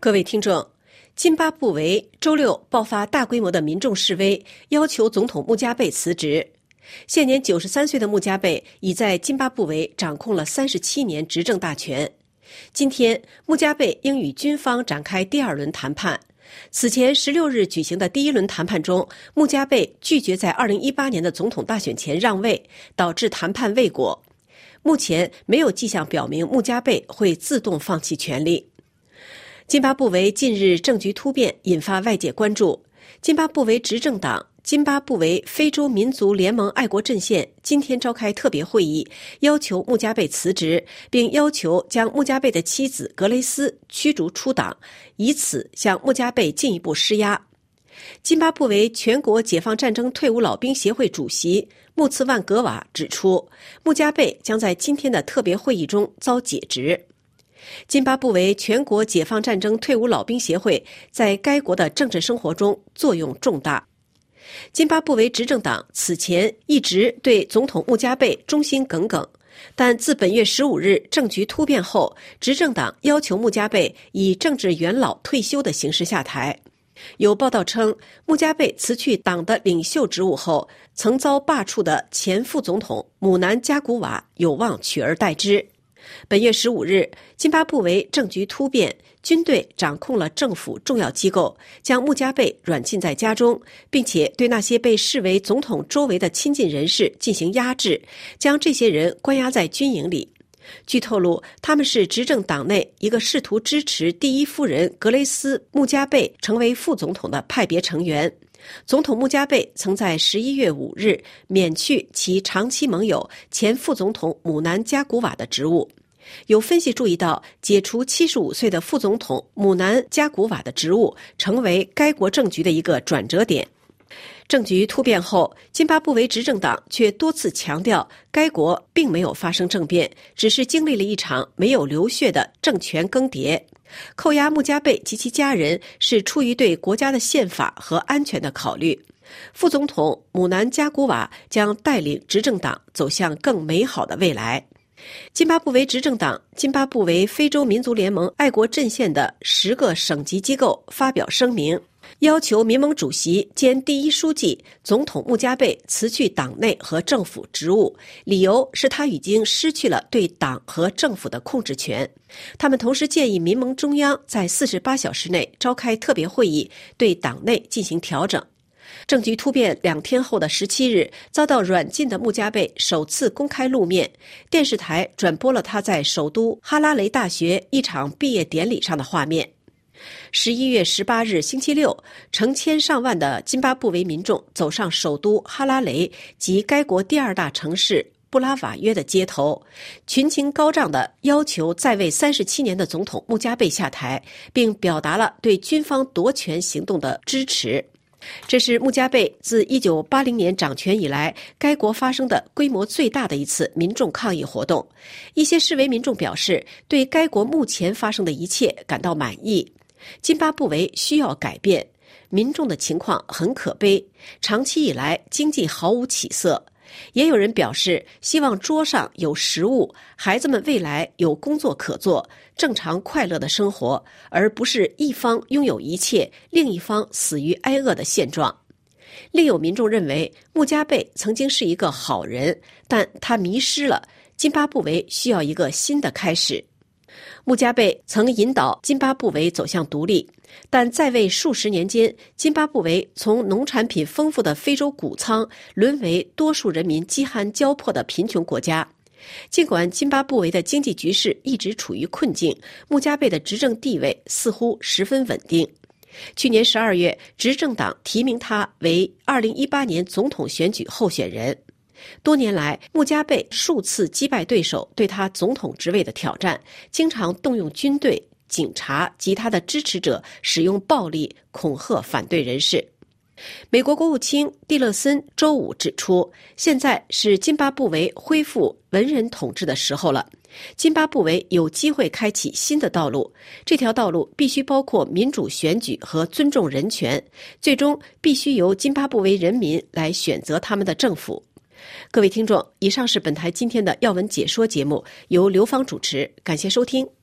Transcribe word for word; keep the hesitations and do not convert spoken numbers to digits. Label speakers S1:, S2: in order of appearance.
S1: 各位听众，津巴布韦周六爆发大规模的民众示威，要求总统穆加贝辞职。现年九十三岁的穆加贝已在津巴布韦掌控了三十七年执政大权。今天，穆加贝应与军方展开第二轮谈判。此前十六日举行的第一轮谈判中，穆加贝拒绝在二零一八年的总统大选前让位，导致谈判未果。目前没有迹象表明穆加贝会自动放弃权力。津巴布韦近日政局突变，引发外界关注。津巴布韦执政党津巴布韦非洲民族联盟爱国阵线今天召开特别会议，要求穆加贝辞职，并要求将穆加贝的妻子格雷斯驱逐出党，以此向穆加贝进一步施压。津巴布韦全国解放战争退伍老兵协会主席穆茨万格瓦指出，穆加贝将在今天的特别会议中遭解职。津巴布韦全国解放战争退伍老兵协会在该国的政治生活中作用重大。津巴布韦执政党此前一直对总统穆加贝忠心耿耿，但自本月十五日政局突变后，执政党要求穆加贝以政治元老退休的形式下台。有报道称，穆加贝辞去党的领袖职务后，曾遭罢黜的前副总统姆南加古瓦有望取而代之。本月十五日，津巴布韦政局突变，军队掌控了政府重要机构，将穆加贝软禁在家中，并且对那些被视为总统周围的亲近人士进行压制，将这些人关押在军营里。据透露，他们是执政党内一个试图支持第一夫人格雷斯·穆加贝成为副总统的派别成员。总统穆加贝曾在十一月五日免去其长期盟友前副总统姆南加古瓦的职务。有分析注意到，解除七十五岁的副总统姆南加古瓦的职务，成为该国政局的一个转折点。政局突变后，津巴布韦执政党却多次强调，该国并没有发生政变，只是经历了一场没有流血的政权更迭。扣押穆加贝及其家人是出于对国家的宪法和安全的考虑。副总统姆南加古瓦将带领执政党走向更美好的未来。津巴布韦执政党津巴布韦非洲民族联盟爱国阵线的十个省级机构发表声明，要求民盟主席兼第一书记总统穆加贝辞去党内和政府职务，理由是他已经失去了对党和政府的控制权。他们同时建议民盟中央在四十八小时内召开特别会议，对党内进行调整。政局突变两天后的十七日，遭到软禁的穆加贝首次公开露面，电视台转播了他在首都哈拉雷大学一场毕业典礼上的画面。十一月十八日星期六，成千上万的津巴布韦民众走上首都哈拉雷及该国第二大城市布拉瓦约的街头，群情高涨地要求在位三十七年的总统穆加贝下台，并表达了对军方夺权行动的支持。这是穆加贝自一九八零年掌权以来，该国发生的规模最大的一次民众抗议活动。一些示威民众表示，对该国目前发生的一切感到满意。津巴布韦需要改变，民众的情况很可悲，长期以来经济毫无起色。也有人表示，希望桌上有食物，孩子们未来有工作可做，正常快乐的生活，而不是一方拥有一切，另一方死于挨饿的现状。另有民众认为，穆加贝曾经是一个好人，但他迷失了，津巴布韦需要一个新的开始。穆加贝曾引导津巴布韦走向独立，但在位数十年间，津巴布韦从农产品丰富的非洲谷仓沦为多数人民饥寒交迫的贫穷国家。尽管津巴布韦的经济局势一直处于困境，穆加贝的执政地位似乎十分稳定。去年十二月，执政党提名他为二零一八年总统选举候选人。多年来，穆加贝数次击败对手对他总统职位的挑战，经常动用军队、警察及他的支持者使用暴力恐吓反对人士。美国国务卿蒂勒森周五指出，现在是津巴布韦恢复文人统治的时候了。津巴布韦有机会开启新的道路，这条道路必须包括民主选举和尊重人权，最终必须由津巴布韦人民来选择他们的政府。各位听众，以上是本台今天的要闻解说节目，由刘芳主持，感谢收听。